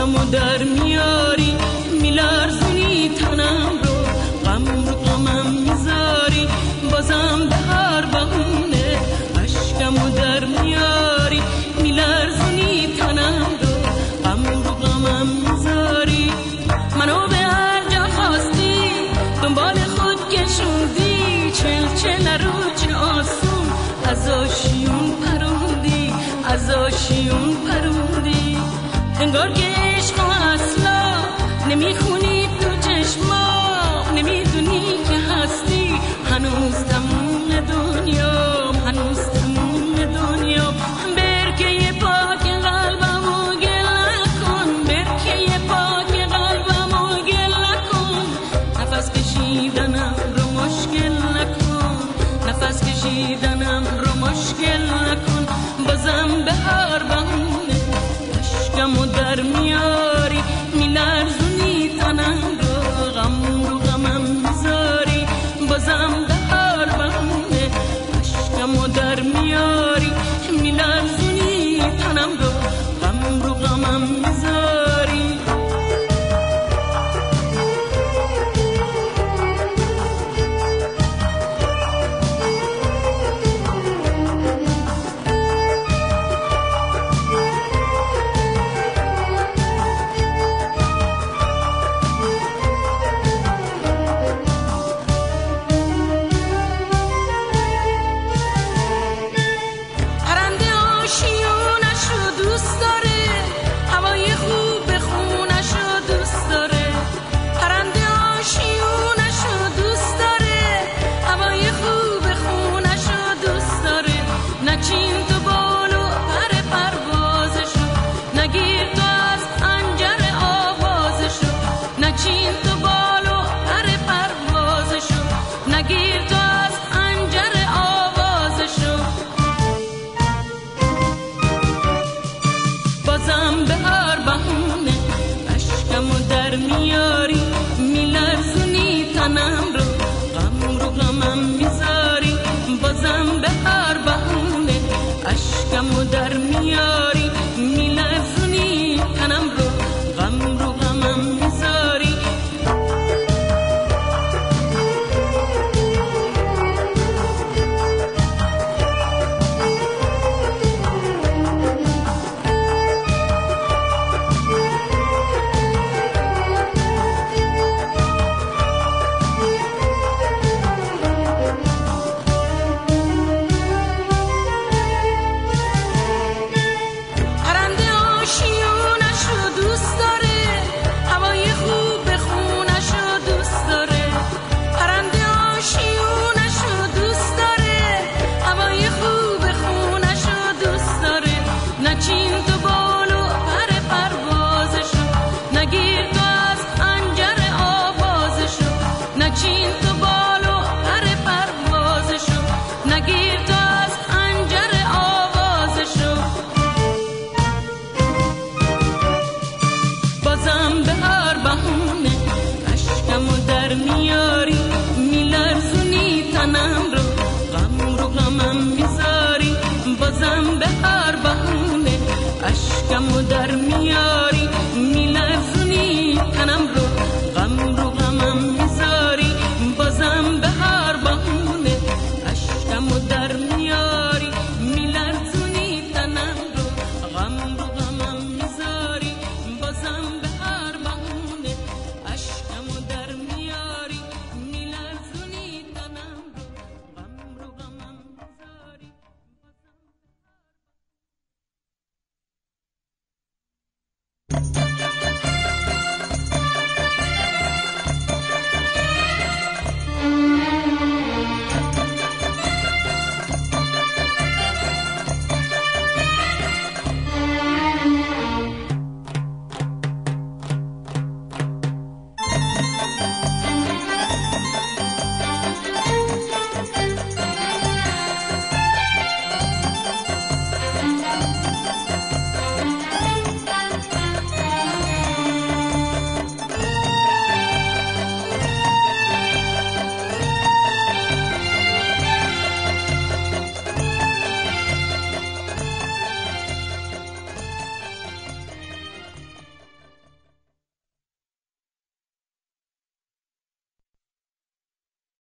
اشکمو در میاری میلرزونی تنم رو غمم میذاری بازم به هر بهونه اشکمو در میاری میلرزونی تنم رو غمم میذاری منو به هر جا خواستی دنبال خود کشوندی چل رو چه آسون از آشیون پروندی انگار که عشق اصلا نمیخونی تو چشما نمیدونی که هستی هنوز تموم دنیا برکه پاک قلبمو گل نکن برکه پاک قلبمو گل نکن نفس کشیدنم رو مشکل نکن نفس کشیدنم رو مشکل نکن بازم به هر بهونه اشکمو در میاری میلرزونی تنم رو غمم میذاری بازم به هر بهونه اشکمو در میاری میلرزونی تنم رو غمم میذاری میاری میلرزونی تنم رو غمم میذاری بازم به هر بهونه اشکمو در میاری میلرزونی تنم رو غمم میذاری میاری میلرزونی تنم رو غمم میذاری بازم به هر بهونه اشکمو در میاری